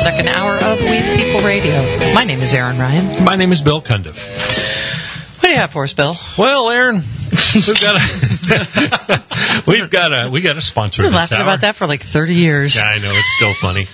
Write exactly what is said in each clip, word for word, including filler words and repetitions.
second hour of We the People Radio. My name is Aaron Ryan. My name is Bill Cundiff. What do you have for us, Bill? Well, Aaron, we've got a we've got a we got a sponsor. We've been this laughing hour. about that for like thirty years. Yeah, I know, it's still funny.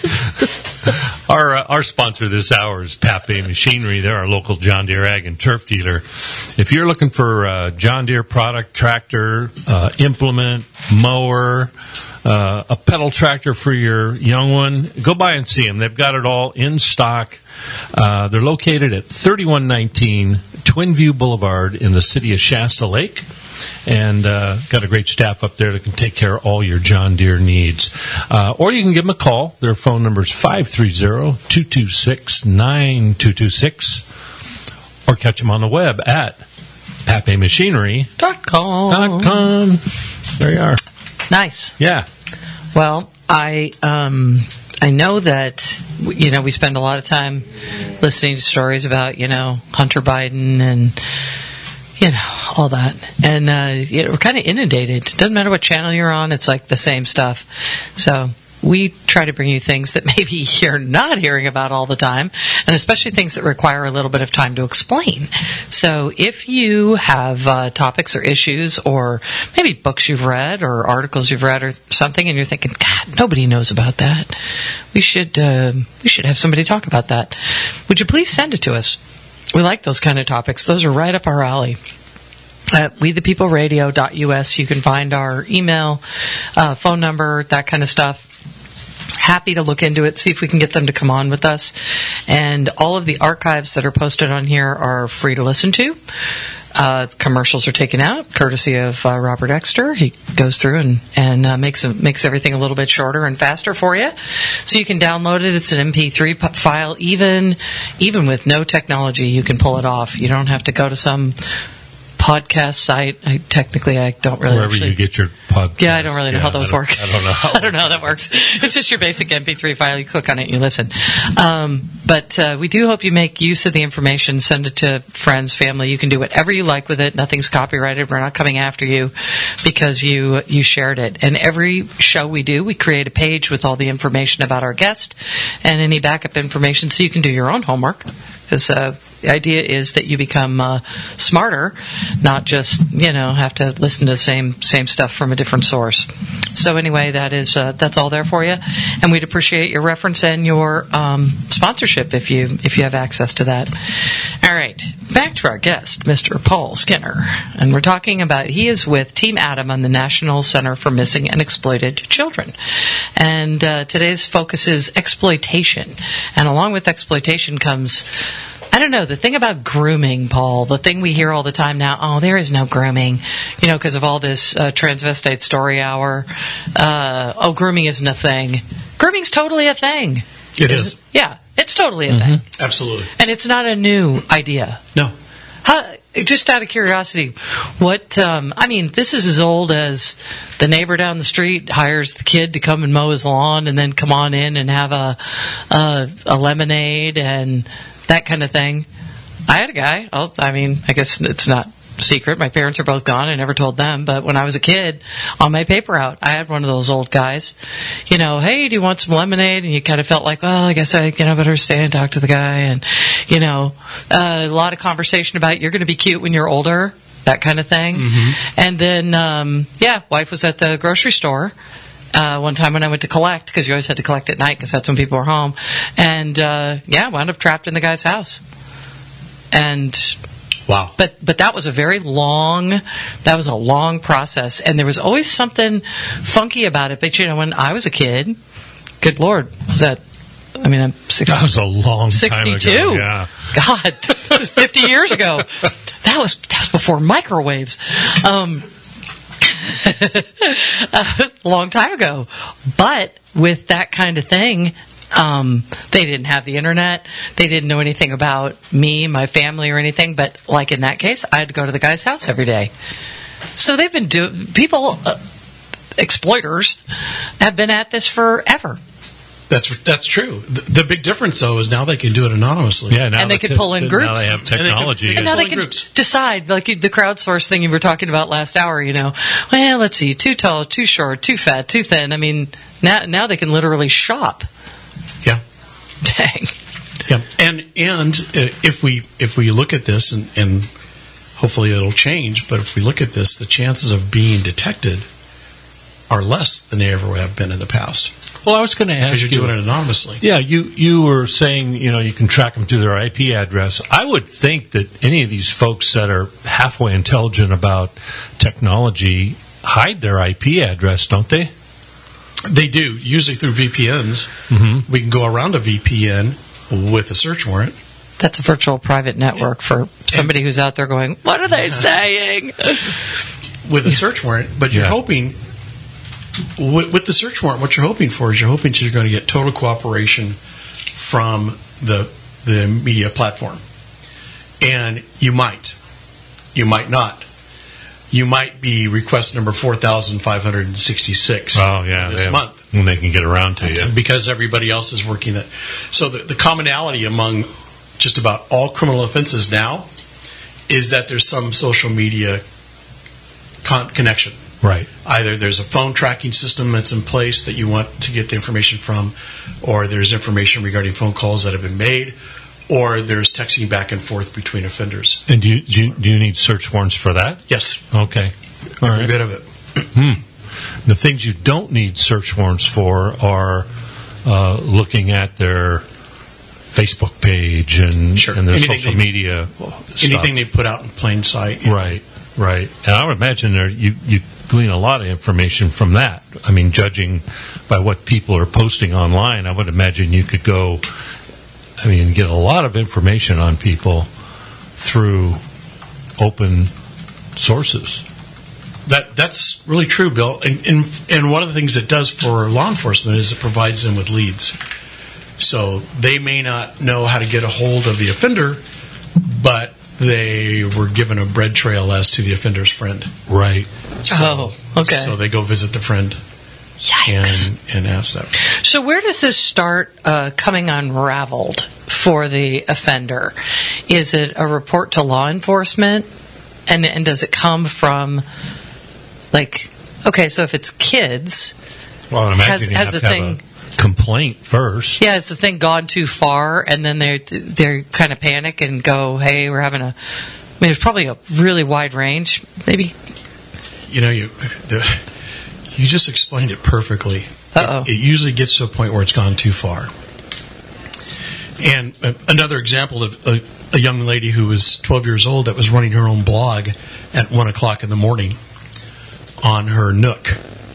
Our uh, our sponsor this hour is Pape Machinery. They're our local John Deere Ag and Turf dealer. If you're looking for uh, John Deere product, tractor, uh, implement, mower, uh, a pedal tractor for your young one, go by and see them. They've got it all in stock. Uh, they're located at thirty-one nineteen Twin View Boulevard in the city of Shasta Lake. And uh, got a great staff up there that can take care of all your John Deere needs. Uh, or you can give them a call. Their phone number is five three zero, two two six, nine two two six. Or catch them on the web at pape machinery dot com. There you are. Nice. Yeah. Well, I um, I know that, you know, we spend a lot of time listening to stories about, you know, Hunter Biden and, you know, all that. And uh, you know, we're kind of inundated. It doesn't matter what channel you're on, it's like the same stuff. So we try to bring you things that maybe you're not hearing about all the time, and especially things that require a little bit of time to explain. So if you have uh, topics or issues or maybe books you've read or articles you've read or something, and you're thinking, God, nobody knows about that, we should uh, we should have somebody talk about that. Would you please send it to us? We like those kind of topics. Those are right up our alley. At we the people radio dot U S, you can find our email, uh, phone number, that kind of stuff. Happy to look into it, see if we can get them to come on with us. And all of the archives that are posted on here are free to listen to. Uh, commercials are taken out, courtesy of uh, Robert Exter. He goes through and, and uh, makes makes everything a little bit shorter and faster for you. So you can download it. It's an M P three p- file. Even, even with no technology, you can pull it off. You don't have to go to some podcast site. I, technically, I don't really Wherever actually, you get your podcast. Yeah, I don't really know yeah, how those I work. I don't know how I don't know how that works. It's just your basic M P three file. You click on it and you listen. Um, but uh, we do hope you make use of the information. Send it to friends, family. You can do whatever you like with it. Nothing's copyrighted. We're not coming after you because you you shared it. And every show we do, we create a page with all the information about our guest and any backup information so you can do your own homework. Because uh, the idea is that you become uh, smarter, not just, you know, have to listen to the same same stuff from a different source. So anyway, that is uh, that's all there for you, and we'd appreciate your reference and your um, sponsorship if you if you have access to that. All right, back to our guest, Mister Paul Skinner, and we're talking about he is with Team Adam on the National Center for Missing and Exploited Children, and uh, today's focus is exploitation, and along with exploitation comes, I don't know, the thing about grooming, Paul, the thing we hear all the time now, oh, there is no grooming, you know, because of all this uh, transvestite story hour. Uh, oh, grooming isn't a thing. Grooming's totally a thing. It is. Yeah, it's totally a mm-hmm. thing. Absolutely. And it's not a new idea. No. How, just out of curiosity, what, um, I mean, this is as old as the neighbor down the street hires the kid to come and mow his lawn and then come on in and have a, a, a lemonade and that kind of thing. I had a guy, I'll, I mean, I guess it's not secret. My parents are both gone. I never told them. But when I was a kid, on my paper route, I had one of those old guys, you know, hey, do you want some lemonade? And you kind of felt like, well, I guess I you know, better stay and talk to the guy. And, you know, uh, a lot of conversation about you're going to be cute when you're older, that kind of thing. Mm-hmm. And then, um, yeah, wife was at the grocery store. Uh, one time when I went to collect, because you always had to collect at night because that's when people were home. And, uh, yeah, wound up trapped in the guy's house. And, wow. But, but that was a very long, that was a long process. And there was always something funky about it. But, you know, when I was a kid, good Lord, was that, I mean, I'm sixty. That was a long sixty-two. time ago. Yeah. God, that was fifty years ago. That was, that was before microwaves. Um, a long time ago. But with that kind of thing, um, they didn't have the internet. They didn't know anything about me, my family, or anything. But like in that case, I had to go to the guy's house every day. So they've been doing, people, uh, exploiters, have been at this forever. That's that's true. The, the big difference, though, is now they can do it anonymously. Yeah, now and they the can pull in now groups. Now they have technology. And, and now they can groups. decide, like the crowdsource thing you were talking about last hour, you know, well, let's see, too tall, too short, too fat, too thin. I mean, now now they can literally shop. Yeah. Dang. Yeah, and and uh, if we if we look at this, and, and hopefully it'll change, but if we look at this, the chances of being detected are less than they ever have been in the past. Well, I was going to ask Because you. you're doing it anonymously. Yeah, you, you were saying, you know, you can track them to their I P address. I would think that any of these folks that are halfway intelligent about technology hide their I P address, don't they? They do, usually through V P Ns. Mm-hmm. We can go around a V P N with a search warrant. That's a virtual private network for somebody who's out there going, what are they saying? With a search warrant, but you're Yeah. hoping, with, with the search warrant, what you're hoping for is you're hoping you're going to get total cooperation from the the media platform. And you might. You might not. You might be request number four thousand five hundred sixty-six Oh, yeah. this they have- month. When they can get around to you. Because everybody else is working it. So the, the commonality among just about all criminal offenses now is that there's some social media con- connection. Right. Either there's a phone tracking system that's in place that you want to get the information from, or there's information regarding phone calls that have been made, or there's texting back and forth between offenders. And do you, do you, do you need search warrants for that? Yes, Okay. All every right. bit of it. The things you don't need search warrants for are uh, looking at their Facebook page and, Sure. and their Anything social they- media stuff. Anything they put out in plain sight. Right, right. And I would imagine there you, you glean a lot of information from that. I mean, judging by what people are posting online, I would imagine you could go, I mean, get a lot of information on people through open sources. That that's really true, Bill. And, and and one of the things it does for law enforcement is it provides them with leads. So they may not know how to get a hold of the offender, but they were given a bread trail as to the offender's friend. Right. So, Oh, okay. So they go visit the friend Yikes. and and ask that. So where does this start uh, coming unraveled for the offender? Is it a report to law enforcement? And, and does it come from, like, okay, so if it's kids, Well, I imagine Has- you has have the to have thing- a complaint first. yeah, has the thing gone too far, and then they they kind of panic and go, hey, we're having a, I mean, there's probably a really wide range, maybe. You know, you the, you just explained it perfectly. Uh-oh. It, it usually gets to a point where it's gone too far. And uh, another example of a, a young lady who was twelve years old that was running her own blog at one o'clock in the morning on her Nook.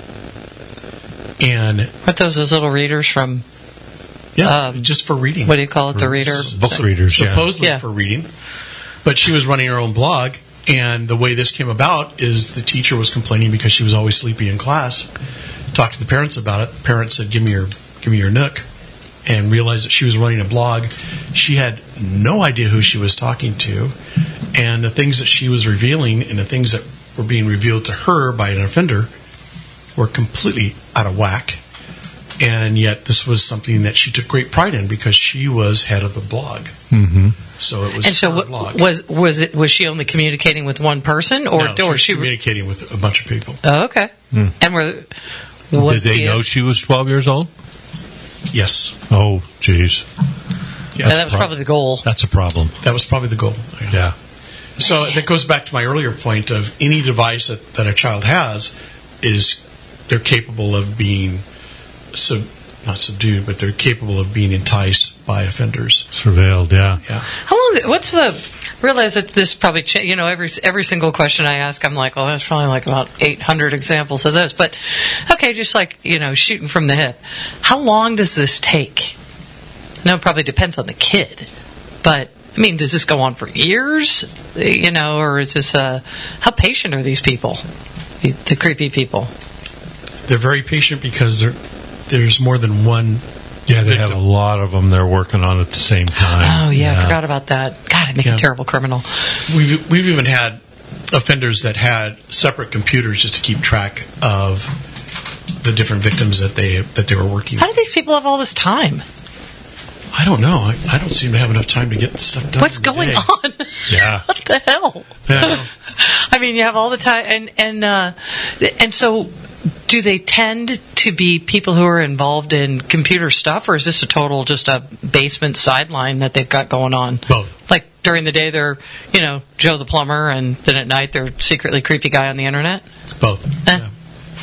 And Aren't those those little readers from, yeah, Um, just for reading. what do you call it, the reader? Book readers, yeah. Supposedly Yeah. for reading. But she was running her own blog, and the way this came about is the teacher was complaining because she was always sleepy in class. Talked to the parents about it. The parents said, give me your give me your Nook, and realized that she was running a blog. She had no idea who she was talking to, and the things that she was revealing and the things that were being revealed to her by an offender were completely out of whack. And yet this was something that she took great pride in because she was head of the blog. Mm-hmm. So it was And so, her what, blog. was was it? Was she only communicating with one person, or No, she or was she? communicating with a bunch of people. Oh, okay. And were Did was they the, know she was twelve years old? Yes. Oh, geez. Yeah, that was probably the goal. That's a problem. That was probably the goal. Yeah. So that goes back to my earlier point of any device that, that a child has is they're capable of being sub, not subdued, but they're capable of being enticed by offenders. Surveilled, yeah. Yeah. How long? What's the? Realize that this probably cha- you know every every single question I ask, I'm like, well, there's probably like about eight hundred examples of this. But okay, just like you know, shooting from the hip. How long does this take? I know it probably depends on the kid, but I mean, does this go on for years? You know, or is this uh, how patient are these people, the, the creepy people? They're very patient because there there's more than one. Yeah, they victim. have a lot of them they're working on at the same time. Oh yeah, I forgot about that. God, I'd make Yeah. a terrible criminal. We've we've even had offenders that had separate computers just to keep track of the different victims that they that they were working How with. do these people have all this time? I don't know. I, I don't seem to have enough time to get stuff done. What's in the going day. on? Yeah. What the hell? Yeah, I know. I mean, you have all the time, and and uh, and so do they tend to be people who are involved in computer stuff, or is this a total just a basement sideline that they've got going on? Both. Like during the day they're, you know, Joe the plumber, and then at night they're secretly creepy guy on the internet? Both. Eh. Yeah.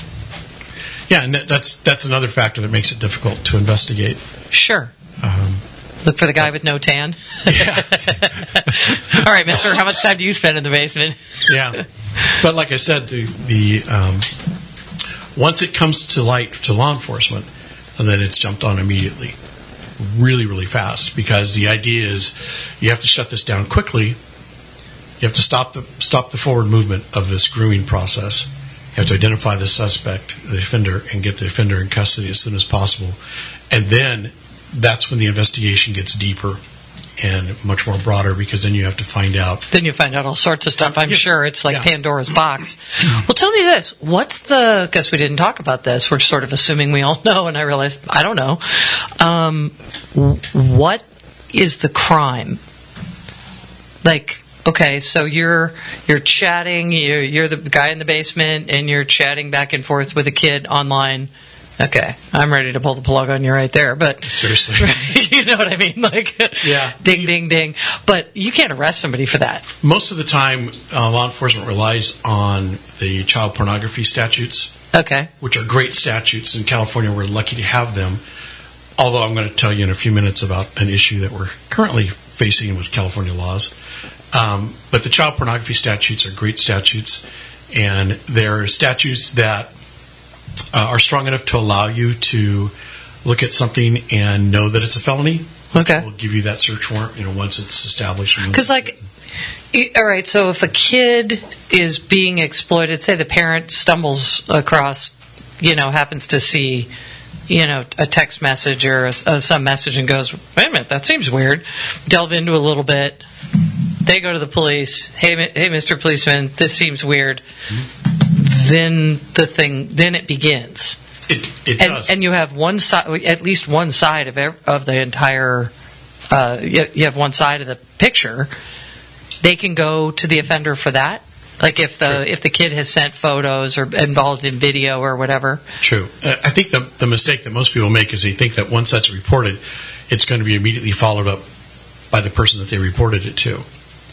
Yeah, and that, that's that's another factor that makes it difficult to investigate. Sure. Um, Look for the guy with no tan. Yeah. All right, mister, how much time do you spend in the basement? Yeah. But like I said, the, the um, once it comes to light to law enforcement, and then it's jumped on immediately, really, really fast. Because the idea is you have to shut this down quickly. You have to stop the stop the forward movement of this grooming process. You have to identify the suspect, the offender, and get the offender in custody as soon as possible. And then that's when the investigation gets deeper and much more broader, because then you have to find out. Then you find out all sorts of stuff. I'm Yes. sure it's like Yeah. Pandora's box. Well, tell me this. What's the, because we didn't talk about this, we're sort of assuming we all know, and I realized I don't know. Um, what is the crime? Like, okay, so you're you're chatting, you're, you're the guy in the basement, and you're chatting back and forth with a kid online. Okay, I'm ready to pull the plug on you right there, but Seriously. you know what I mean? Like, Yeah. ding, ding, ding. But you can't arrest somebody for that. Most of the time, uh, law enforcement relies on the child pornography statutes, Okay. which are great statutes. In California, we're lucky to have them. Although I'm going to tell you in a few minutes about an issue that we're currently facing with California laws. Um, but the child pornography statutes are great statutes, and they're statutes that uh, are strong enough to allow you to look at something and know that it's a felony. Okay. We'll give you that search warrant, you know, once it's established. Because, like, y- all right, so if a kid is being exploited, say the parent stumbles across, you know, happens to see, you know, a text message or a, uh, some message and goes, wait a minute, that seems weird. Delve into a little bit. They go to the police. Hey, mi- hey, Mister Policeman, this seems weird. Then the thing, then it begins. It, it And, does. and you have one side, at least one side of ev- of the entire. Uh, you, you have one side of the picture. They can go to the offender for that. Like if the Sure. if the kid has sent photos or involved in video or whatever. True. Uh, I think the the mistake that most people make is they think that once that's reported, it's going to be immediately followed up by the person that they reported it to.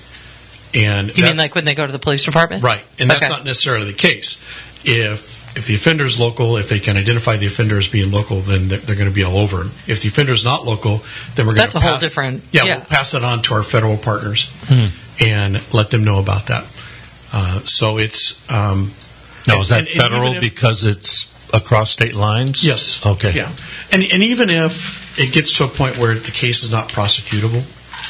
And You mean that's- like when they go to the police department? right? And that's Okay. not necessarily the case. If if the offender is local, if they can identify the offender as being local, then they're, they're going to be all over him. If the offender is not local, then we're going That's to a whole pass, different- Yeah, yeah. we'll pass it on to our federal partners and let them know about that. Uh, so it's um, Now, and- is that and- and federal even if- because it's across state lines? Yes. Okay. Yeah. And and even if it gets to a point where the case is not prosecutable,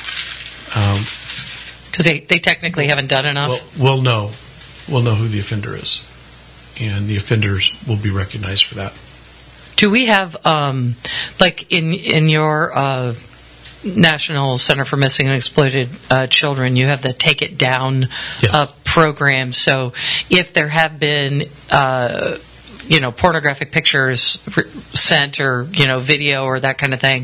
um, Because they, they technically haven't done enough. we'll, we'll know we'll know who the offender is, and the offenders will be recognized for that. Do we have, um, like in in your uh, National Center for Missing and Exploited uh, Children, you have the Take It Down Yes. uh, program. So if there have been, uh, you know, pornographic pictures r- sent or, you know, video or that kind of thing,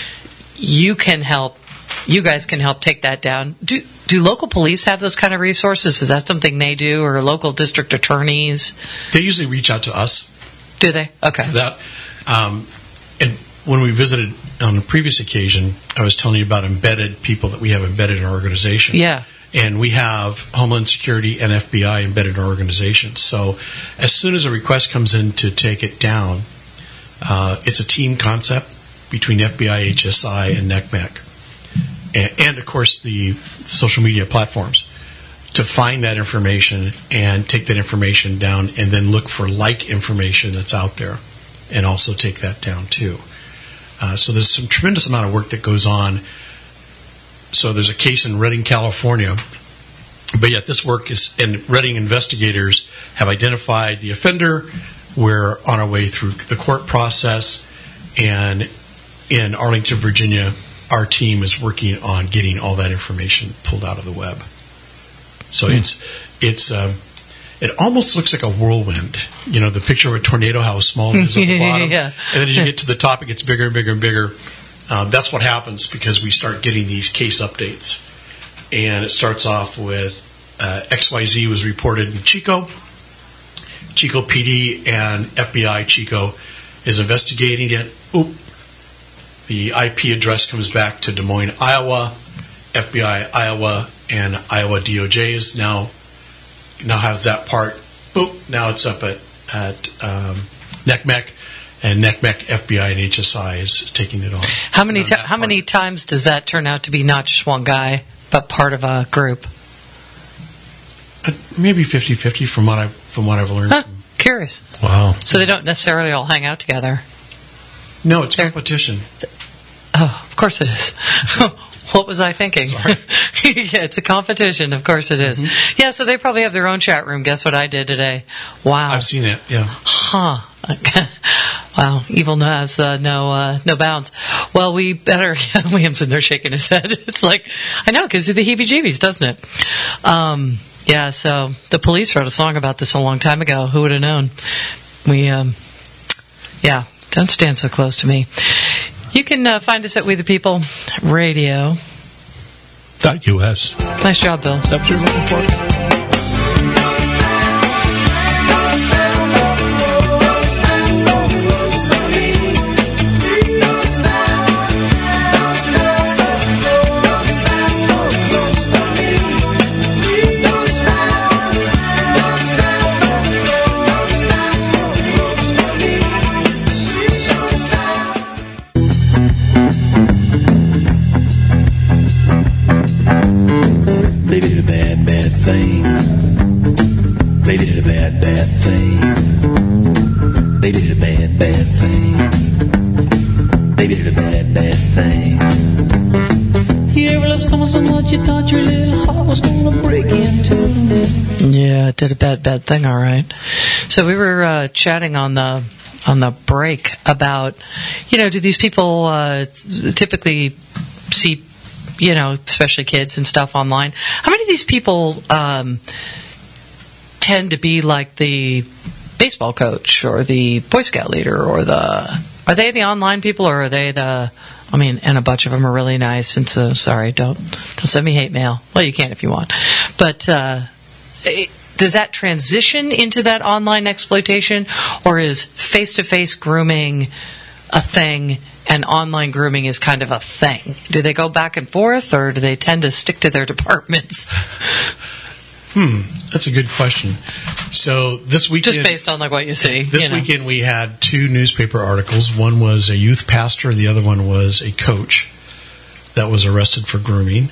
you can help, you guys can help take that down. Do do local police have those kind of resources? Is that something they do, or local district attorneys? They usually reach out to us Do they? Okay. for that. Um, and when we visited on a previous occasion, I was telling you about embedded people that we have embedded in our organization. Yeah. And we have Homeland Security and F B I embedded in our organization. So as soon as a request comes in to take it down, uh, it's a team concept between F B I, H S I, and N C M E C. And, and, of course, the social media platforms to find that information and take that information down and then look for like information that's out there and also take that down, too. Uh, so there's some tremendous amount of work that goes on. So there's a case in Redding, California, but yet this work is, and Redding investigators have identified the offender. We're on our way through the court process, and in Arlington, Virginia, our team is working on getting all that information pulled out of the web. So Hmm. it's it's um, it almost looks like a whirlwind. You know, the picture of a tornado, how small it is at the bottom, Yeah. and then as you get to the top, it gets bigger and bigger and bigger. Um, that's what happens because we start getting these case updates. And it starts off with uh, X Y Z was reported in Chico. Chico P D and F B I Chico is investigating it. Oop. The I P address comes back to Des Moines, Iowa. F B I Iowa and Iowa D O J is now now has that part. Boop. Now it's up at at um, N C M E C, and N C M E C, F B I, and H S I is taking it on. How many on ta- that how many part. times does that turn out to be not just one guy, but part of a group? Uh, maybe fifty-fifty from what I from what I've learned. Huh, curious. Wow. So they don't necessarily all hang out together. No, it's They're- competition. Oh, of course it is. What was I thinking? Sorry. Yeah, it's a competition. Of course it is. Mm-hmm. Yeah, so they probably have their own chat room. Guess what I did today? Wow. I've seen it. Yeah. Huh. Wow. Evil has uh, no uh, no bounds. Well, we better. Yeah, William's in there shaking his head. It's like, I know, because of the heebie-jeebies, doesn't it? Um, yeah, so the police wrote a song about this a long time ago. Who would have known? We, um, yeah, don't stand so close to me. You can uh, find us at We the People Radio. Dot U S. Nice job, Bill. Is that what you're looking for? They did a bad, bad thing. They did a bad, bad thing. They did a bad, bad thing. They did a bad, bad thing. You ever love someone so much you thought your little heart was gonna break into? Yeah, it did a bad, bad thing, all right. So we were uh, chatting on the on the break about, you know, do these people uh, typically see, you know, especially kids and stuff online? How many of these people um, tend to be like the baseball coach or the Boy Scout leader or the... Are they the online people or are they the... I mean, and a bunch of them are really nice, and so, sorry, don't, don't send me hate mail. Well, you can if you want. But uh, it, does that transition into that online exploitation, or is face-to-face grooming a thing and online grooming is kind of a thing? Do they go back and forth, or do they tend to stick to their departments? Hmm, that's a good question. So this weekend, Just based on like what you see. This you know. weekend we had two newspaper articles. One was a youth pastor, and the other one was a coach that was arrested for grooming.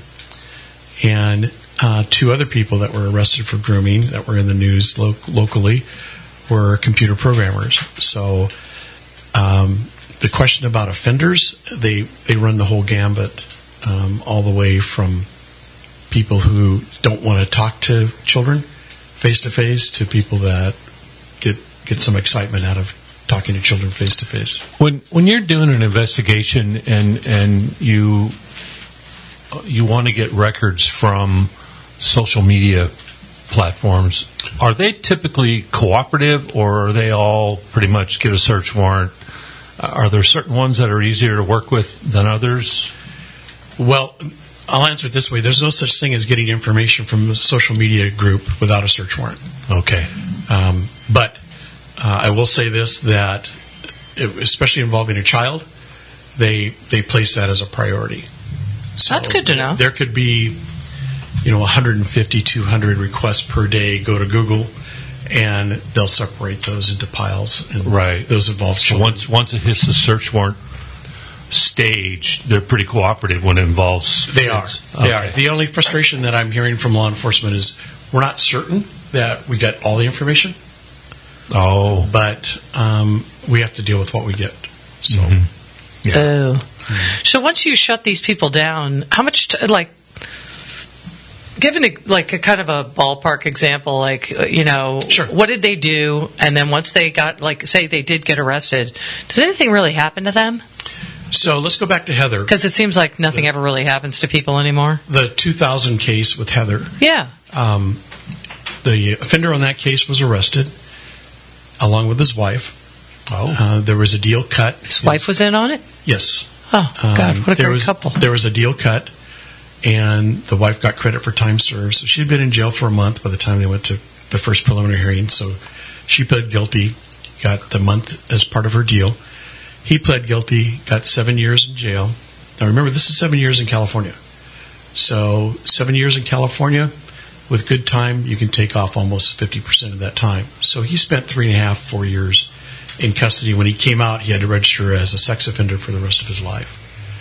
And uh, two other people that were arrested for grooming that were in the news lo- locally were computer programmers. So um, the question about offenders, they, they run the whole gambit, um, all the way from people who don't want to talk to children face-to-face to people that get get some excitement out of talking to children face-to-face. When when you're doing an investigation and and you you want to get records from social media platforms, are they typically cooperative, or are they all pretty much get a search warrant? Are there certain ones that are easier to work with than others? Well, I'll answer it this way. There's no such thing as getting information from a social media group without a search warrant. Okay. Um, but uh, I will say this, that it, especially involving a child, they they place that as a priority. So That's good to know. There could be, you know, one hundred fifty, two hundred requests per day go to Google, and they'll separate those into piles. And Right. those involve So children. once once it hits the search warrant stage, they're pretty cooperative when it involves They are. kids. They Okay. are. The only frustration that I'm hearing from law enforcement is we're not certain that we get all the information, Oh. but um, we have to deal with what we get. So Mm-hmm. Yeah. Oh. So once you shut these people down, how much, t- like, given a, like a kind of a ballpark example, like, uh, you know, Sure. what did they do? And then once they got, like, say they did get arrested, does anything really happen to them? So let's go back to Heather. Because it seems like nothing ever really happens to people anymore. The two thousand case with Heather. Yeah. Um, the offender on that case was arrested along with his wife. Oh. Uh, there was a deal cut. His wife was in on it? Yes. Oh, God, Um, what a there great was, couple. There was a deal cut, and the wife got credit for time served. So she'd been in jail for a month by the time they went to the first preliminary hearing. So She pled guilty, got the month as part of her deal. He pled guilty, got seven years in jail. Now remember, this is seven years in California. So seven years in California, with good time, you can take off almost fifty percent of that time. So he spent three and a half, four years in custody. When he came out, he had to register as a sex offender for the rest of his life.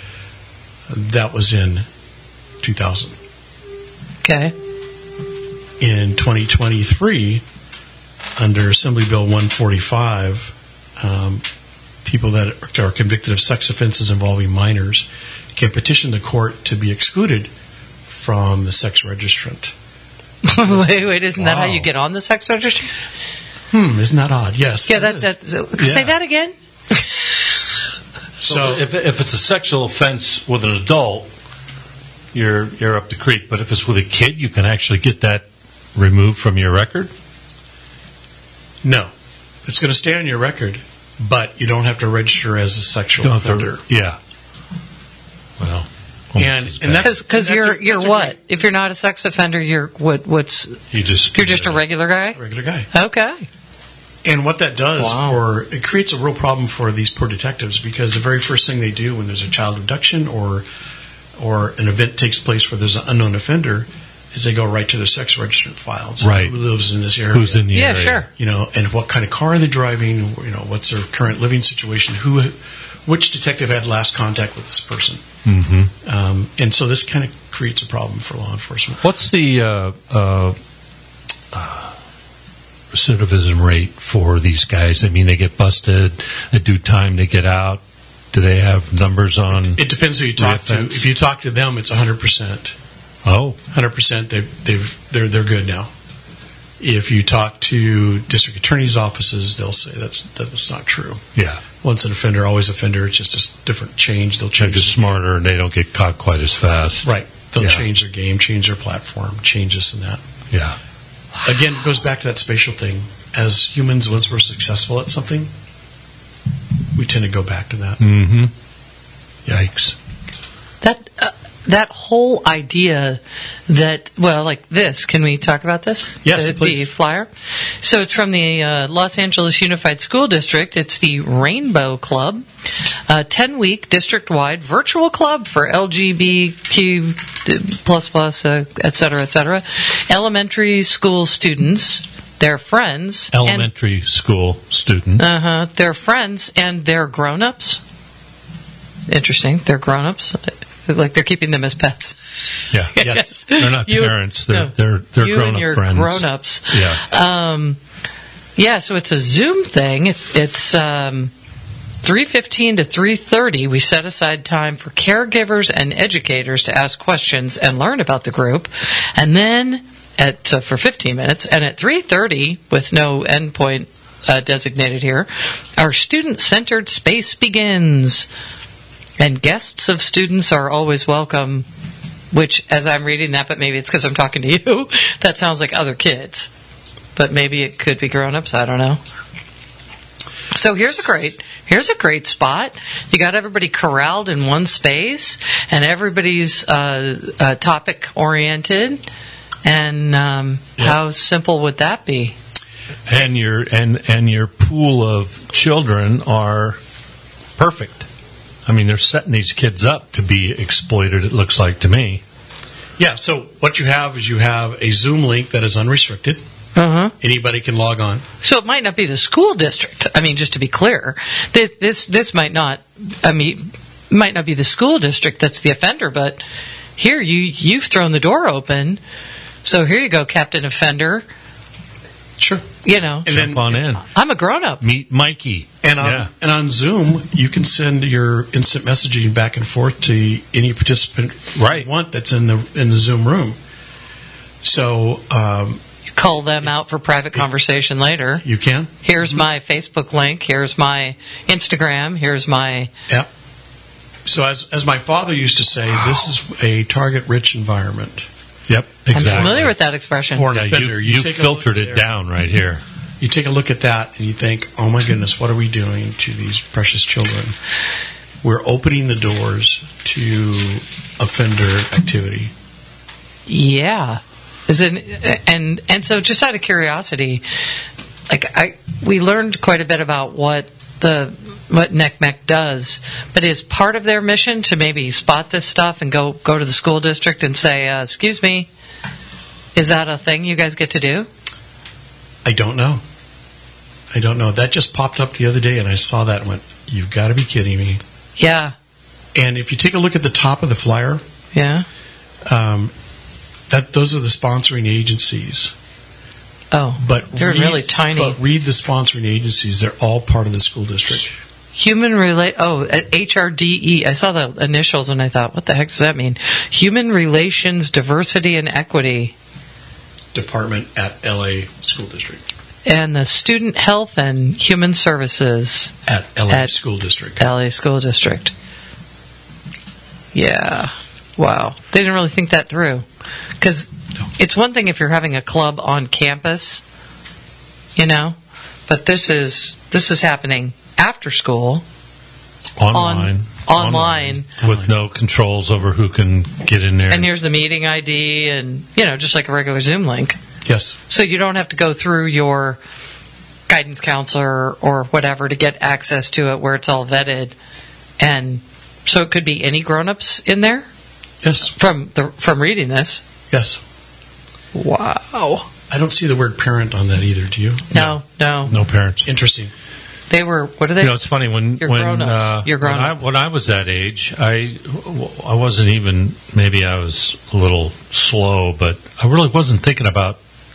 That was in two thousand. Okay. In twenty twenty-three, under Assembly Bill one forty-five, um, people that are convicted of sex offenses involving minors can petition the court to be excluded from the sex registrant. wait, wait, isn't that Wow. how you get on the sex registry? Hmm, isn't that odd? Yes. Yeah, that, that, so, say Yeah. that again? So, So, if, if it's a sexual offense with an adult, you're you're up the creek. But if it's with a kid, you can actually get that removed from your record. no. It's going to stay on your record, but you don't have to register as a sexual Don't have to- offender. yeah. Well, And- almost as and bad. that's- Because that's you're a- you're that's a what? great- If you're not a sex offender, you're what? What's you just you're just a regular guy? Regular guy. Okay. And what that does Wow. for it creates a real problem for these poor detectives, because the very first thing they do when there's a child abduction or or an event takes place where there's an unknown offender is they go right to their sex registrant files. Right. Who lives in this area? Who's in the Yeah, area? sure. You know, and what kind of car are they driving? You know, what's their current living situation? Who, which detective had last contact with this person? Mm-hmm. Um, and so this kind of creates a problem for law enforcement. What's the uh, uh, uh, recidivism rate for these guys? I mean, they get busted, they do time, they get out. Do they have numbers on? It depends who you talk to. Reoffense? If you talk to them, it's one hundred percent. Oh, one hundred percent. They've, they've, they're, they're good now. If you talk to district attorney's offices, they'll say that's that's not true. yeah. Once an offender, always offender. It's just a different change. They'll They're change. just smarter and they don't get caught quite as fast. Right. They'll Yeah. change their game, change their platform, change this and that. Yeah. Again, it goes back to that spatial thing. As humans, once we're successful at something, we tend to go back to that. Mm-hmm. Yikes. That uh, that whole idea that, well, like this. Can we talk about this? Yes, the, please. The flyer. So it's from the uh, Los Angeles Unified School District. It's the Rainbow Club, a ten-week district-wide virtual club for L G B T Q plus plus, uh, et cetera, et cetera. Elementary school students, their friends, Elementary school students. uh huh, their friends, and their grown-ups. Interesting. They're grown-ups. Like they're keeping them as pets. Yeah. Yes. They're not You- parents. They're no. they're they're you grown and up your friends. grown-ups. Yeah. Um, yeah, so it's a Zoom thing. It, it's um, three fifteen to three thirty. We set aside time for caregivers and educators to ask questions and learn about the group. And then at uh, for fifteen minutes, and at three thirty, with no endpoint uh, designated here, our student-centered space begins. And guests of students are always welcome, which, as I'm reading that, but maybe it's because I'm talking to you, that sounds like other kids. But maybe it could be grown-ups, I don't know. So here's a great here's a great spot. You got everybody corralled in one space, and everybody's uh, uh, topic oriented. And um, Yeah. how simple would that be? And your and and your pool of children are perfect. I mean, they're setting these kids up to be exploited, it looks like to me. Yeah, so what you have is you have a Zoom link that is unrestricted. Uh huh. Anybody can log on. So it might not be the school district. I mean, just to be clear, this this, this might not. I mean, might not be the school district that's the offender, but here you you've thrown the door open. So here you go, Captain Offender. Sure. You know, And Jump then- on in. I'm a grown up. Meet Mikey. And on, yeah. and on Zoom, you can send your instant messaging back and forth to any participant Right. you want that's in the in the Zoom room. So um, You call them out for private conversation later. you can. Here's my Facebook link. Here's my Instagram. Here's my. Yeah. So as as my father used to say, this is a target-rich environment Yep, exactly. I'm familiar with that expression. for an Yeah, offender. you, you take a filtered look it there. down right here. You take a look at that and you think, oh my goodness, what are we doing to these precious children? We're opening the doors to offender activity. Yeah. Is it, and and so just out of curiosity, like I, we learned quite a bit about what the what N C M E C does, but is part of their mission to maybe spot this stuff and go go to the school district and say, uh, "Excuse me, is that a thing you guys get to do?" I don't know. I don't know. That just popped up the other day, and I saw that and went, "You've got to be kidding me!" Yeah. And if you take a look at the top of the flyer, Yeah. um, that those are the sponsoring agencies. Oh, But they're read, really tiny. But read the sponsoring agencies; they're all part of the school district. Human relate. Oh, at H R D E. I saw the initials and I thought, what the heck does that mean? Human Relations, Diversity, and Equity, Department at L A School District. and the Student Health and Human Services At L A At- School District. L A School District. Yeah. Wow. They didn't really think that through. Because No. it's one thing if you're having a club on campus, you know, but this is this is happening after school. Online. On- online. With no controls over who can get in there. And here's the meeting I D and, you know, just like a regular Zoom link. Yes. So you don't have to go through your guidance counselor or whatever to get access to it where it's all vetted. And so it could be any grown-ups in there Yes. from the from reading this. Yes. Wow. I don't see the word parent on that either. Do you? No, no. no parents. Interesting. They were, what are they? You know, it's funny when You're when grown-ups. uh, You're when, I, grown-up. when I was that age, I I wasn't even maybe I was a little slow, but I really wasn't thinking about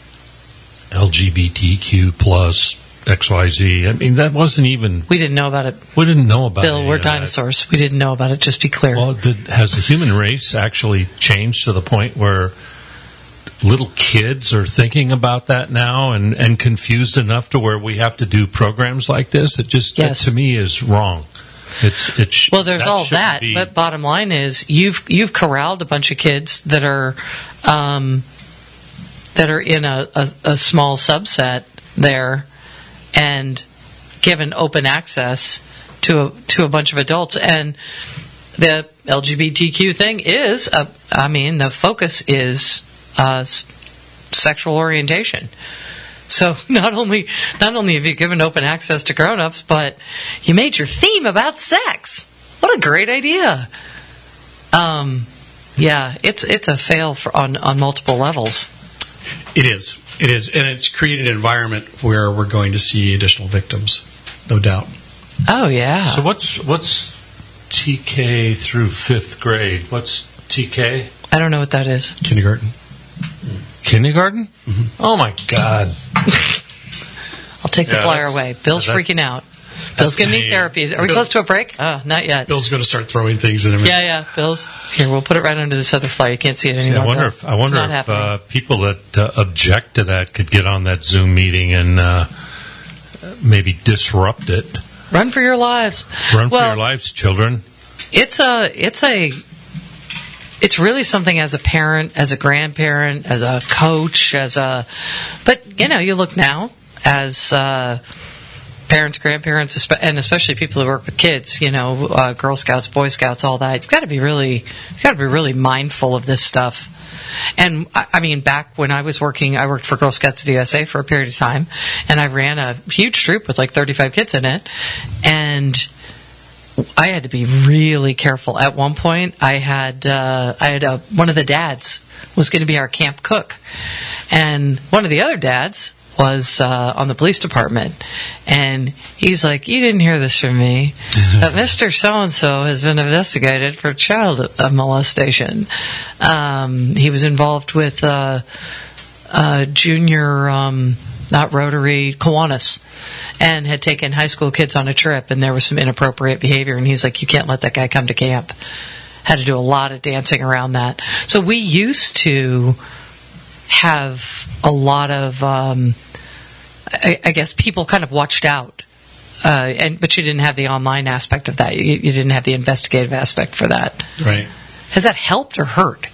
L G B T Q plus X Y Z. I mean, that wasn't even We didn't know about it. we didn't know about. Bill, any we're of that. dinosaurs. We didn't know about it, just be clear. Well, did, has the human race actually changed to the point where little kids are thinking about that now and, and confused enough to where we have to do programs like this? It just, Yes. that to me, is wrong. It's, it sh- Well, there's that all shouldn't that, be- but bottom line is you've you've corralled a bunch of kids that are um, that are in a, a, a small subset there, and given open access to a, to a bunch of adults. And the L G B T Q thing is, a, I mean, the focus is uh, s- sexual orientation. So not only not only have you given open access to grown-ups, but you made your theme about sex. What a great idea! Um, yeah, it's it's a fail for, on on multiple levels. It is. It is. And it's created an environment where we're going to see additional victims, no doubt. Oh yeah. So what's what's T K through fifth grade? What's T K? I don't know what that is. Kindergarten. Kindergarten? Mm-hmm. Oh my God! I'll take the Yeah, flyer that's- away. Bill's that- freaking out. Bill's going to need me. therapies. Are we Bill- close to a break? Oh, not yet. Bill's going to start throwing things in him. Yeah, yeah. Bill's here. We'll put it right under this other flyer. You can't see it anymore. I wonder Bill. if I wonder It's not if happening. uh, people that uh, object to that could get on that Zoom meeting and uh, maybe disrupt it. Run for your lives. Run for Well, your lives, children. It's a, it's a, it's really something as a parent, as a grandparent, as a coach, as a, but you know, you look now as uh, parents, grandparents, espe- and especially people who work with kids. You know, uh, Girl Scouts, Boy Scouts, all that. You've got to be really, you've got to be really mindful of this stuff. And I I mean, back when I was working, I worked for Girl Scouts of the U S A for a period of time, and I ran a huge troop with like thirty-five kids in it, and I had to be really careful. At one point, I had uh, I had a, one of the dads was going to be our camp cook, and one of the other dads was uh, on the police department, and he's like, "You didn't hear this from me, but Mister So and So has been investigated for child uh, molestation. Um, he was involved with uh, uh, junior." Um, not Rotary, Kiwanis, and had taken high school kids on a trip, and there was some inappropriate behavior, and he's like, you can't let that guy come to camp. Had to do a lot of dancing around that. So we used to have a lot of, um, I, I guess, people kind of watched out, uh, and but you didn't have the online aspect of that. You, you didn't have the investigative aspect for that. Right. Has that helped or hurt?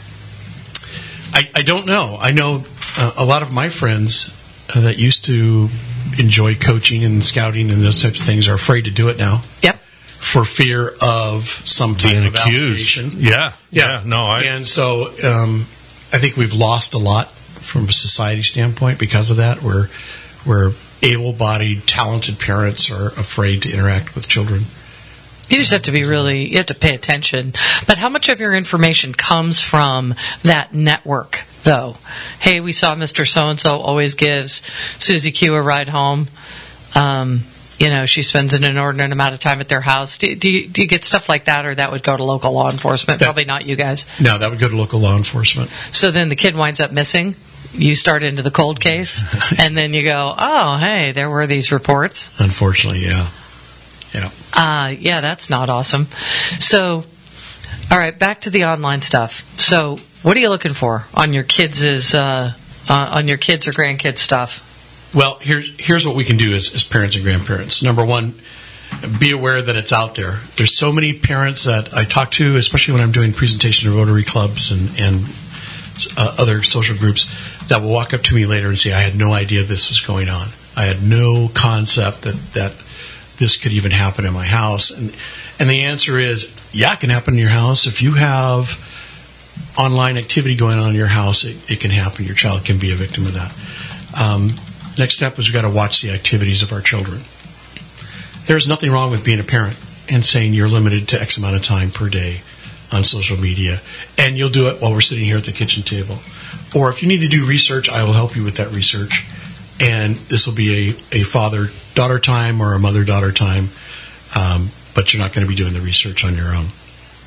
I, I don't know. I know uh, a lot of my friends uh, that used to enjoy coaching and scouting and those types of things are afraid to do it now Yep. for fear of some type Being of accused. allegation. Yeah, yeah. No, I. And so um, I think we've lost a lot from a society standpoint because of that. Where where able-bodied, talented parents are afraid to interact with children. You just have to be really, you have to pay attention. But how much of your information comes from that network, though? Hey, we saw Mister So-and-so always gives Susie Q a ride home. Um, you know, she spends an inordinate amount of time at their house. Do, do, you, do you get stuff like that, or that would go to local law enforcement? That, Probably not you guys. No, that would go to local law enforcement. So then the kid winds up missing. You start into the cold case, and then you go, oh, hey, there were these reports. Unfortunately, yeah. Yeah. Uh, yeah, that's not awesome. So, all right, back to the online stuff. So, what are you looking for on your kids' uh, uh, on your kids or grandkids stuff? Well, here's here's what we can do as, as parents and grandparents. Number one, be aware that it's out there. There's so many parents that I talk to, especially when I'm doing presentation to Rotary clubs and, and uh, other social groups, that will walk up to me later and say, I had no idea this was going on. I had no concept that, that this could even happen in my house. And, and the answer is, yeah, it can happen in your house. If you have online activity going on in your house, it, it can happen. Your child can be a victim of that. Um, next step is we've got to watch the activities of our children. There's nothing wrong with being a parent and saying you're limited to X amount of time per day on social media, and you'll do it while we're sitting here at the kitchen table. Or if you need to do research, I will help you with that research, and this will be a, a father-daughter time or a mother-daughter time, um, but you're not going to be doing the research on your own.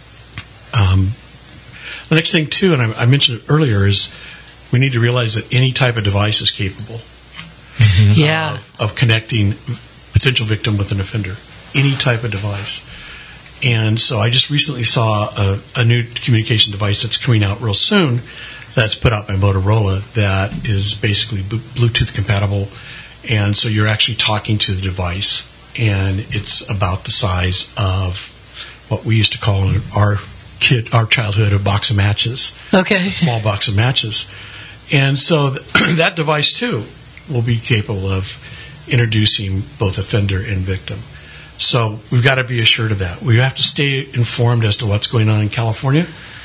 Um, the next thing, too, and I, I mentioned it earlier, is we need to realize that any type of device is capable mm-hmm. yeah. of, of connecting potential victim with an offender. Any type of device. And so I just recently saw a, a new communication device that's coming out real soon that's put out by Motorola that is basically Bluetooth compatible. And so you're actually talking to the device, and it's about the size of what we used to call in our kid, our childhood, a box of matches. Okay. A small box of matches. And so th- that device, too, will be capable of introducing both offender and victim. So we've got to be assured of that. We have to stay informed as to what's going on in California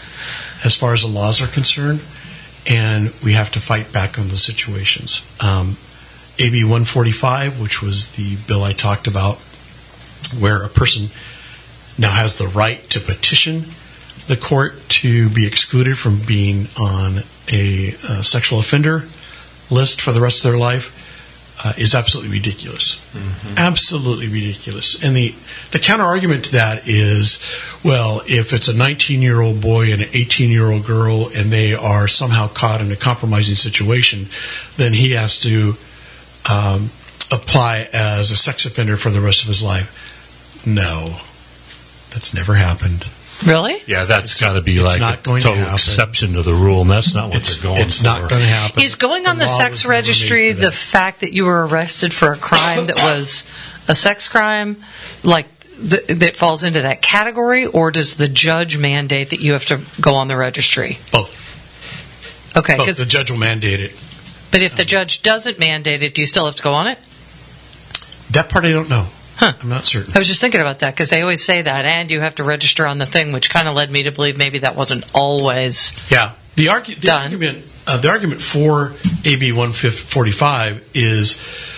as far as the laws are concerned, and we have to fight back on those situations. Um, A B one forty-five, which was the bill I talked about, where a person now has the right to petition the court to be excluded from being on a, a sexual offender list for the rest of their life, Uh, is absolutely ridiculous. Mm-hmm. Absolutely ridiculous. And the, the counter-argument to that is, well, if it's a nineteen-year-old boy and an eighteen-year-old girl and they are somehow caught in a compromising situation, then he has to um, apply as a sex offender for the rest of his life. No. That's never happened. Really? Yeah, that's got to be like not a going total to exception to the rule, and that's not what it's, they're going it's for. It's not going to happen. Is going on the, the law sex was never registry made for that. the fact that you were arrested for a crime that was a sex crime, like th- that falls into that category, or does the judge mandate that you have to go on the registry? Both. Okay, Both. The judge will mandate it. But if the judge doesn't mandate it, do you still have to go on it? That part I don't know. Huh. I'm not certain. I was just thinking about that because they always say that, and you have to register on the thing, which kind of led me to believe maybe that wasn't always yeah. The, argu- the done. argument, uh, the argument for A B one forty-five is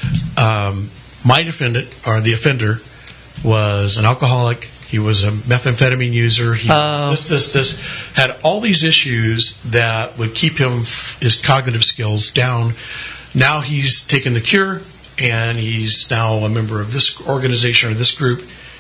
um, my defendant or the offender was an alcoholic. He was a methamphetamine user. He oh. was this, this, this. Had all these issues that would keep him his cognitive skills down. Now he's taken the cure. And he's now a member of this organization or this group,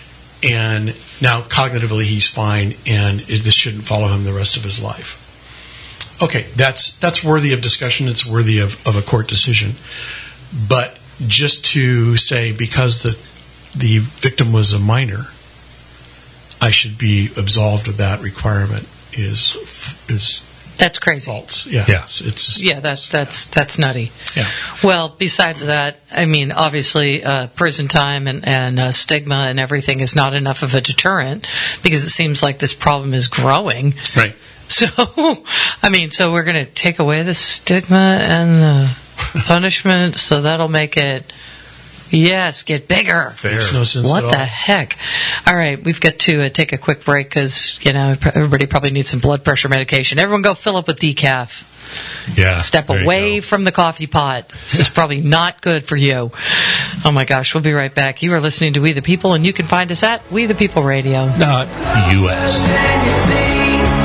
and now cognitively he's fine, and it, this shouldn't follow him the rest of his life. Okay, that's that's worthy of discussion. It's worthy of, of a court decision. But just to say because the the victim was a minor, I should be absolved of that requirement is is. That's crazy. False. Yeah. Yeah. It's, it's just, yeah, that's that's that's nutty. Yeah. Well, besides that, I mean, obviously, uh, prison time and, and uh, stigma and everything is not enough of a deterrent because it seems like this problem is growing. Right. So, I mean, so we're going to take away the stigma and the punishment, so that'll make it. Yes, get bigger. Fair. Makes no sense What at the all. heck? All right, we've got to uh, take a quick break because, you know, everybody probably needs some blood pressure medication. Everyone go fill up with decaf. Yeah. Step there you away go. from the coffee pot. This is probably not good for you. Oh my gosh, we'll be right back. You are listening to We the People, and you can find us at We the People Radio. Not U S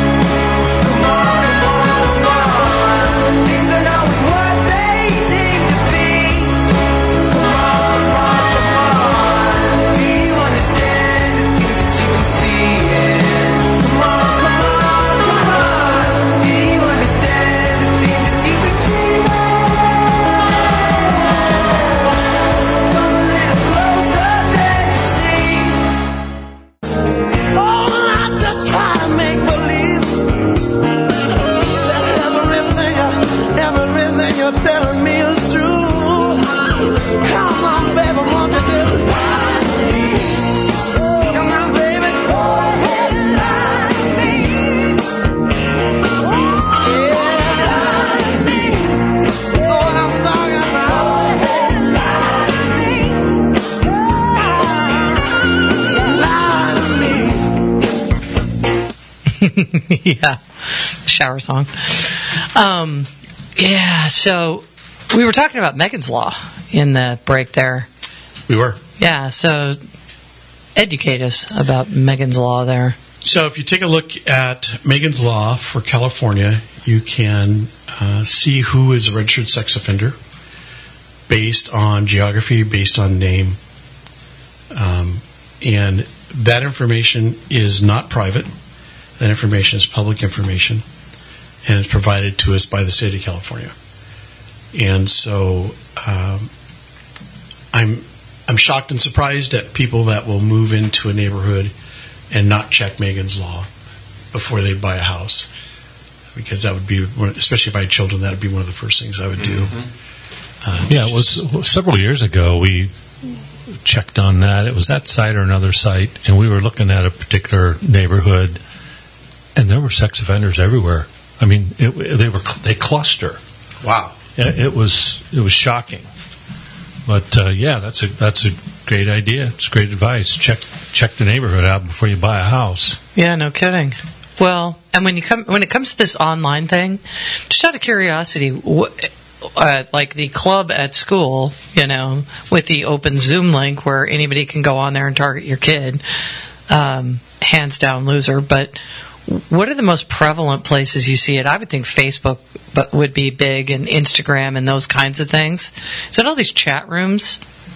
Yeah, shower song. Um, yeah, so we were talking about Megan's Law in the break there. We were. Yeah, so educate us about Megan's Law there. So if you take a look at Megan's Law for California, you can uh, see who is a registered sex offender based on geography, based on name. Um, and that information is not private. That information is public information, and it's provided to us by the state of California. And so um, I'm I'm shocked and surprised at people that will move into a neighborhood and not check Megan's Law before they buy a house, because that would be, one, especially if I had children, that would be one of the first things I would do. Mm-hmm. Uh, yeah, it was several years ago we checked on that. It was that site or another site, and we were looking at a particular neighborhood. And there were sex offenders everywhere. I mean, it, they were they cluster. Wow! It, it was it was shocking. But uh, yeah, that's a that's a great idea. It's great advice. Check check the neighborhood out before you buy a house. Yeah, no kidding. Well, and when you come when it comes to this online thing, just out of curiosity, what, uh, like the club at school, you know, with the open Zoom link where anybody can go on there and target your kid, um, hands down loser. But what are the most prevalent places you see it? I would think Facebook but would be big, and Instagram and those kinds of things. Is it all these chat rooms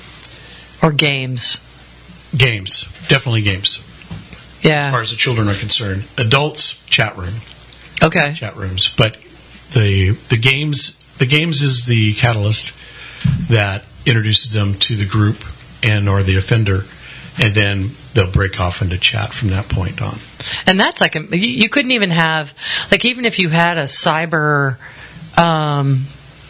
or games? Games. Definitely games. Yeah. As far as the children are concerned. Adults, chat room. Okay. Chat rooms. But the the games the games is the catalyst that introduces them to the group and or the offender, and then they'll break off into chat from that point on. And that's like, a, you couldn't even have, like, even if you had a cyber, um,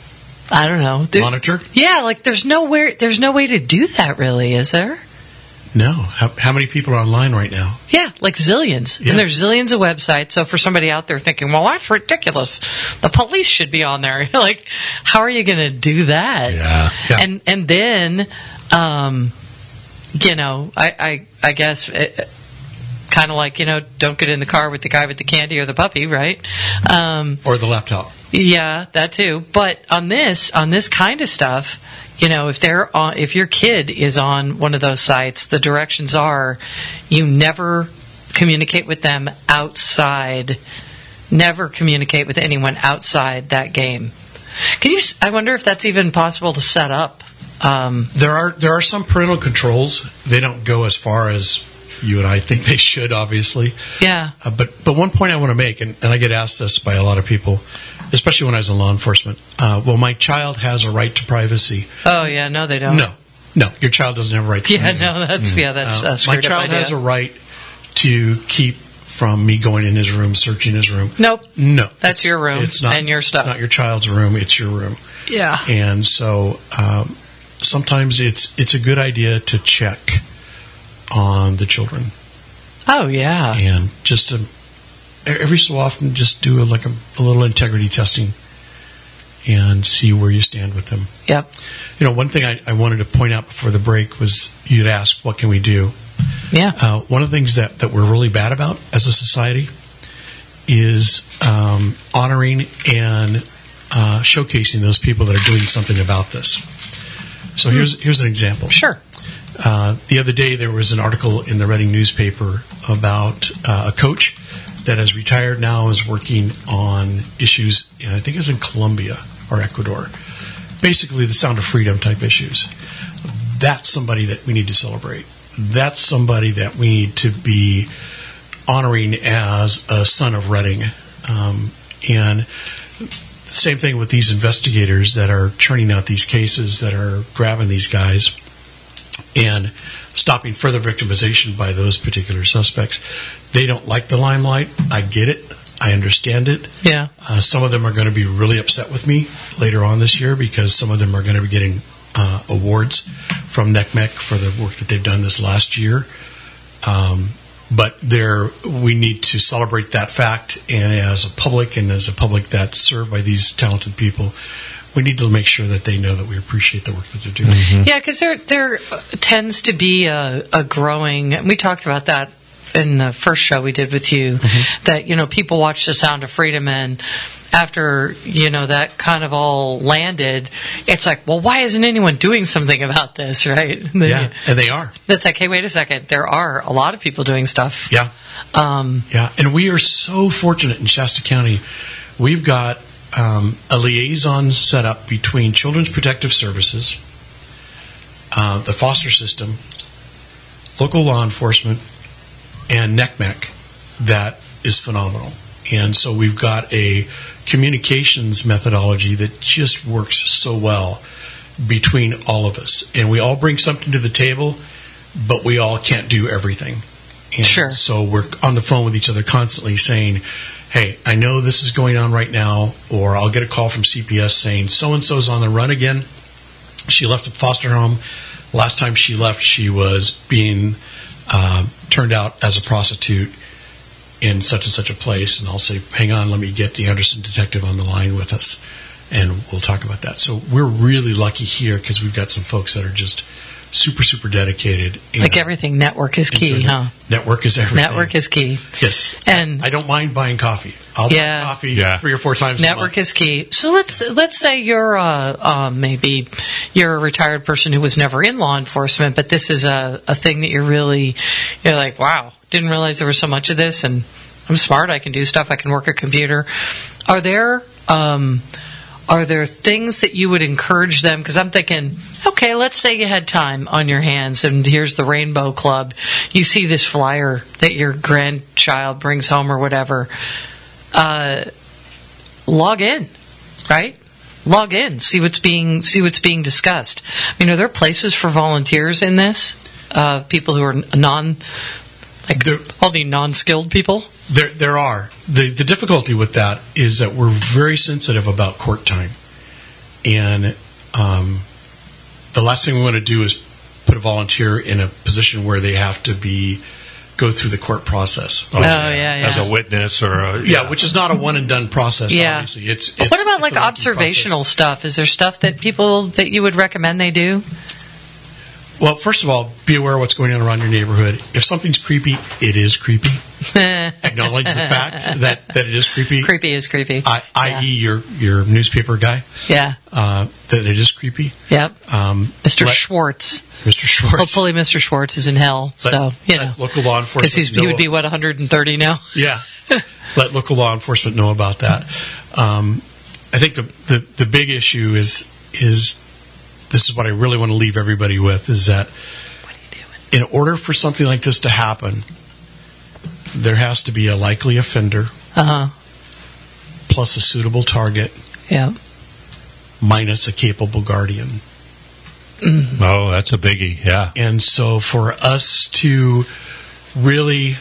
I don't know. Monitor? Yeah, like, there's nowhere, there's no way to do that, really, is there? No. How, how many people are online right now? Yeah, like zillions. Yeah. And there's zillions of websites. So for somebody out there thinking, well, that's ridiculous, the police should be on there. Like, how are you going to do that? Yeah. yeah. And, and then, um, you know, I, I, I guess it, kind of like, you know, don't get in the car with the guy with the candy or the puppy, right? Um, or the laptop. Yeah, that too. But on this, on this kind of stuff, you know, if they're on, if your kid is on one of those sites, the directions are you never communicate with them outside. Never communicate with anyone outside that game. Can you? I wonder if that's even possible to set up. Um, there are there are some parental controls. They don't go as far as you and I think they should, obviously. Yeah. Uh, but but one point I want to make, and, and I get asked this by a lot of people, especially when I was in law enforcement. Uh, well, my child has a right to privacy. Oh yeah, no, they don't. No, no, your child doesn't have a right to yeah, privacy. no, that's mm. yeah, that's uh, a screwed my child up idea. has a right to keep from me going in his room, searching his room. Nope. No, that's your room. It's not and your stuff. It's not your child's room. It's your room. Yeah. And so um, sometimes it's it's a good idea to check on the children. Oh yeah. And just to, every so often, just do a, like a, a little integrity testing and see where you stand with them. Yep. You know, one thing I, I wanted to point out before the break was you'd ask, what can we do? Yeah. Uh, one of the things that, that we're really bad about as a society is um, honoring and uh, showcasing those people that are doing something about this. So here's here's an example. Sure. Uh, the other day there was an article in the Reading newspaper about uh, a coach that has retired now, is working on issues, I think it was in Colombia or Ecuador, basically the Sound of Freedom type issues. That's somebody that we need to celebrate. That's somebody that we need to be honoring as a son of Reading. Um, and same thing with these investigators that are churning out these cases, that are grabbing these guys and stopping further victimization by those particular suspects. They don't like the limelight. I get it. I understand it. Yeah. Uh, some of them are going to be really upset with me later on this year because some of them are going to be getting uh, awards from N C M E C for the work that they've done this last year. Um, but there, we need to celebrate that fact, and as a public and as a public that's served by these talented people, we need to make sure that they know that we appreciate the work that they're doing. Mm-hmm. Yeah, because there there tends to be a, a growing. We talked about that in the first show we did with you. Mm-hmm. That you know people watch The Sound of Freedom, and after you know that kind of all landed, it's like, well, why isn't anyone doing something about this, right? Yeah, and they are. That's like, hey, wait a second. There are a lot of people doing stuff. Yeah, um, yeah, and we are so fortunate in Shasta County. We've got Um, a liaison set up between Children's Protective Services, uh, the foster system, local law enforcement, and N C M E C that is phenomenal. And so we've got a communications methodology that just works so well between all of us. And we all bring something to the table, but we all can't do everything. And sure. So we're on the phone with each other constantly saying, hey, I know this is going on right now, or I'll get a call from C P S saying so-and-so's on the run again. She left a foster home. Last time she left, she was being uh, turned out as a prostitute in such and such a place. And I'll say, hang on, let me get the Anderson detective on the line with us, and we'll talk about that. So we're really lucky here because we've got some folks that are just super, super dedicated. Like everything, network is key, huh? Network is everything. Network is key. Yes. And I don't mind buying coffee. I'll yeah, buy coffee yeah. three or four times network a month. is key. So let's let's say you're uh, uh, maybe you're a retired person who was never in law enforcement, but this is a, a thing that you're really, you're like, wow, didn't realize there was so much of this, and I'm smart, I can do stuff, I can work a computer. Are there... Um, Are there things that you would encourage them? Because I'm thinking, okay, let's say you had time on your hands, and here's the Rainbow Club. You see this flyer that your grandchild brings home or whatever. Uh, log in, right? Log in, see what's being see what's being discussed. I mean, are there places for volunteers in this? Uh, people who are non, like there, all the non-skilled people. There, there are. The the difficulty with that is that we're very sensitive about court time, and um, the last thing we want to do is put a volunteer in a position where they have to be go through the court process. Oh, yeah, yeah. As a witness or a... Yeah, yeah which is not a one and done process, yeah. obviously. It's, it's, what about it's like observational process. Stuff? Is there stuff that people that you would recommend they do? Well, first of all, be aware of what's going on around your neighborhood. If something's creepy, it is creepy. Acknowledge the fact that, that it is creepy. Creepy is creepy. I, yeah. that is your, your newspaper guy. Yeah. Uh, that it is creepy. Yep. Um, Mister let, Schwartz. Mister Schwartz. Hopefully Mister Schwartz is in hell. Let, so, you know. local law enforcement Because he would be, what, one hundred thirty now? Yeah. Let local law enforcement know about that. Um, I think the, the, the big issue is is this is what I really want to leave everybody with, is that in order for something like this to happen, there has to be a likely offender, uh-huh. plus a suitable target, yeah, minus a capable guardian. Mm. Oh, that's a biggie, yeah. And so for us to really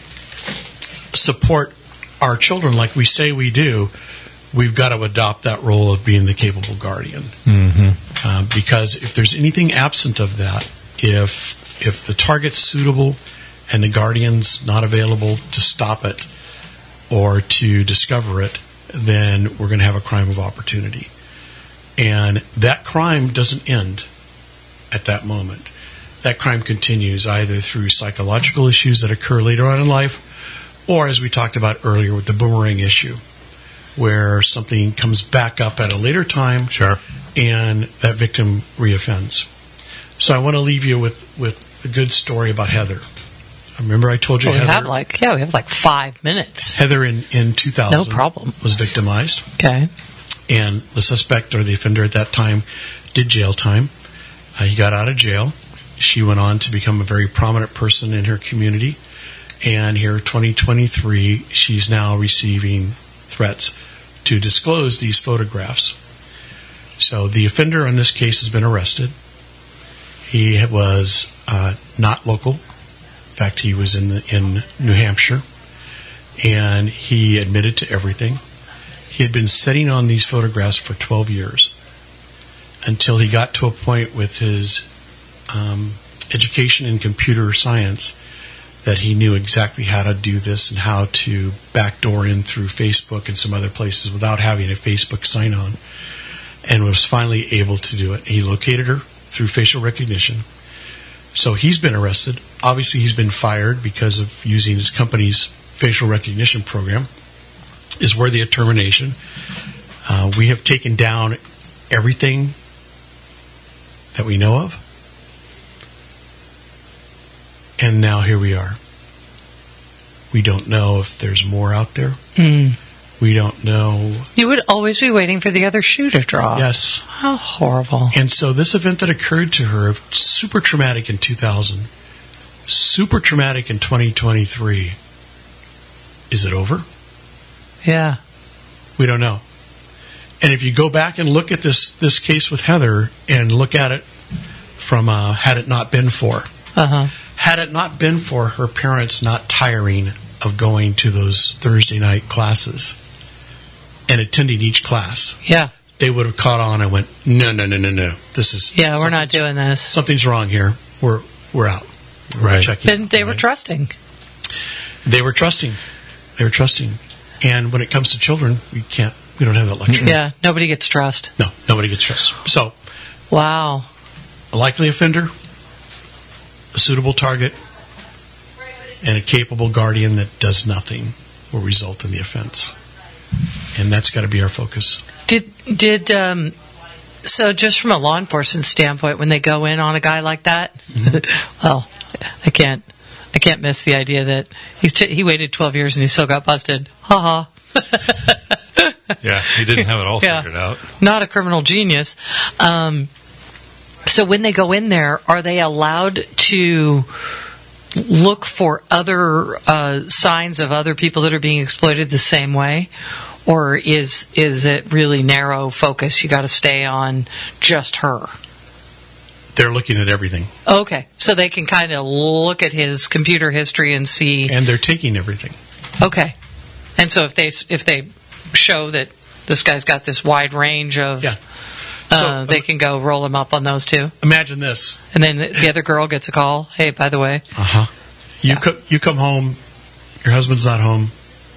support our children like we say we do, we've got to adopt that role of being the capable guardian. Mm-hmm. Uh, because if there's anything absent of that, if if the target's suitable and the guardian's not available to stop it or to discover it, then we're going to have a crime of opportunity. And that crime doesn't end at that moment. That crime continues either through psychological issues that occur later on in life, Or, as we talked about earlier with the boomerang issue, where something comes back up at a later time, Sure. and that victim reoffends. So I want to leave you with, with a good story about Heather. Remember I told you Well, we Heather, have like yeah, we have like five minutes. Heather in, in two thousand No problem. was victimized, Okay. and the suspect or the offender at that time did jail time. Uh, he got out of jail. She went on to become a very prominent person in her community, and here, twenty twenty-three, she's now receiving threats to disclose these photographs. So the offender in this case has been arrested. He was uh, not local. In fact, he was in the, in New Hampshire, and he admitted to everything. He had been sitting on these photographs for twelve years until he got to a point with his um, education in computer science that he knew exactly how to do this and how to backdoor in through Facebook and some other places without having a Facebook sign-on, and was finally able to do it. He located her through facial recognition. So he's been arrested. Obviously, he's been fired because of using his company's facial recognition program. Is worthy of termination. Uh, we have taken down everything that we know of. And now here we are. We don't know if there's more out there. Mm. We don't know. You would always be waiting for the other shoe to drop. Yes. How horrible. And so this event that occurred to her, super traumatic in two thousand, super traumatic in twenty twenty-three. Is it over? Yeah. We don't know. And if you go back and look at this, this case with Heather and look at it from uh, had it not been for, Uh-huh. had it not been for her parents not tiring of going to those Thursday night classes and attending each class, Yeah. they would have caught on and went, no, no, no, no, no. This is Yeah, we're not doing this. something's wrong here. We're we're out. We're Right. checking. Then they were Right. trusting. They were trusting. They were trusting. And when it comes to children, we can't. We don't have that luxury. Yeah, nobody gets trust. No, nobody gets trust. So, Wow. a likely offender, a suitable target, and a capable guardian that does nothing will result in the offense. And that's got to be our focus. Did did um so just from a law enforcement standpoint, when they go in on a guy like that, well, I can't I can't miss the idea that he's t- he waited twelve years and he still got busted. Ha ha. Yeah, he didn't have it all Yeah. figured out. Not a criminal genius. Um, so when they go in there, are they allowed to look for other uh, signs of other people that are being exploited the same way? Or is is it really narrow focus? You got to stay on just her. They're looking at everything. Okay, so they can kind of look at his computer history and see. And they're taking everything. Okay, and so if they if they show that this guy's got this wide range of, Yeah. uh, So, they um, can go roll him up on those too. Imagine this. And then the other girl gets a call. Hey, by the way, Uh-huh. You, Yeah. co- you come home, your husband's not home,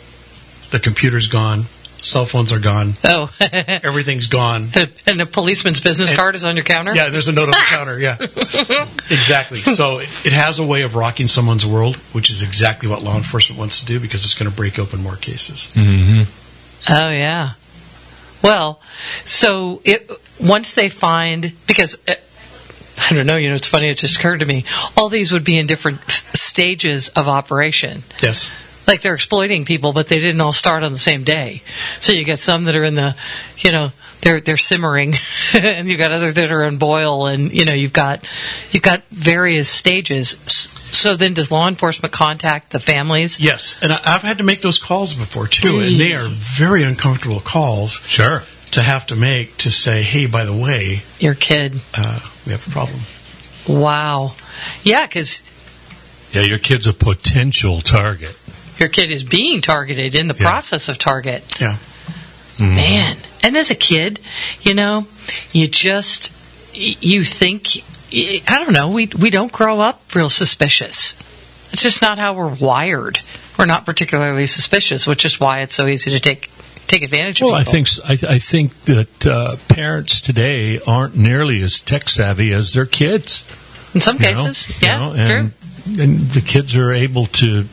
the computer's gone, cell phones are gone, oh, everything's gone. and a policeman's business And- card is on your counter. Yeah, there's a note on the counter, yeah. Exactly. So it, it has a way of rocking someone's world, which is exactly what law enforcement wants to do because it's going to break open more cases. Mm-hmm. Oh yeah. Well, so it once they find because. Uh, I don't know, you know, it's funny, it just occurred to me. All these would be in different f- stages of operation. Yes. Like they're exploiting people, but they didn't all start on the same day. So you get some that are in the, you know, they're they're simmering, and you've got others that are in boil, and you know you've got you've got various stages. So then, does law enforcement contact the families? Yes, and I, I've had to make those calls before too, and they are very uncomfortable calls Sure. to have to make to say, "Hey, by the way, Your kid. uh, we have a problem." Wow. Yeah, because Yeah, your kid's a potential target. your kid is being targeted in the Yeah. process of target. Yeah. Mm-hmm. Man, and as a kid, you know, you just y- you think I don't know. We we don't grow up real suspicious. It's just not how we're wired. We're not particularly suspicious, which is why it's so easy to take take advantage of Well, I people. think I, I think that uh, parents today aren't nearly as tech savvy as their kids. in some you know, cases, you yeah, know, true. and, and the kids are able to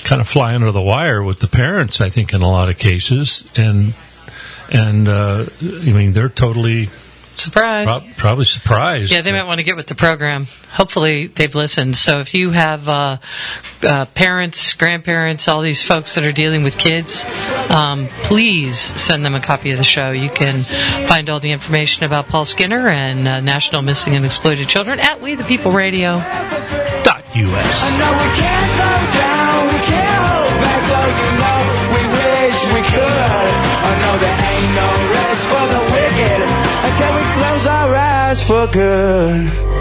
kind of fly under the wire with the parents, I think, in a lot of cases. And, and uh, I mean, they're totally... Surprise. Pro- probably surprised. Yeah, they might want to get with the program. Hopefully they've listened. So if you have uh, uh, parents, grandparents, all these folks that are dealing with kids, um, please send them a copy of the show. You can find all the information about Paul Skinner and uh, National Missing and Exploited Children at We the People Radio dot U S. I know we can't slow down, we can't hold back, though you know we wish we could. I know there ain't no rest for the wicked until we close our eyes for good.